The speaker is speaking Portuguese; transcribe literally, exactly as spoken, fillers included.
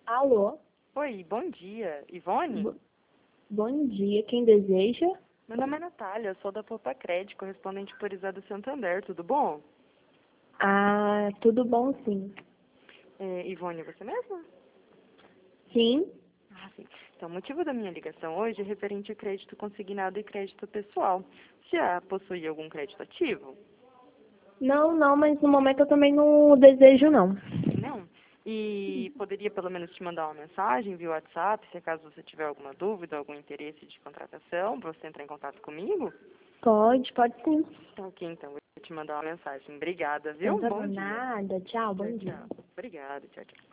Alô? Oi, bom dia. Ivone? Bo- Bom dia, quem deseja? Meu nome é Natália, eu sou da Poupa Crédito, correspondente por Isa Santander, tudo bom? Ah, tudo bom, sim. É, Ivone, você mesma? Sim? Ah, sim. Então, o motivo da minha ligação hoje é referente a crédito consignado e crédito pessoal. Já possui algum crédito ativo? Não, não, mas no momento eu também não desejo, não. Não. E poderia pelo menos te mandar uma mensagem via WhatsApp, se caso você tiver alguma dúvida, algum interesse de contratação, para você entrar em contato comigo? Pode, pode sim. Tá ok, então, vou te mandar uma mensagem. Obrigada, viu? Então tá Bom bom, dia. nada. Tchau, Tchau, bom dia. tchau. Obrigada, tchau, tchau.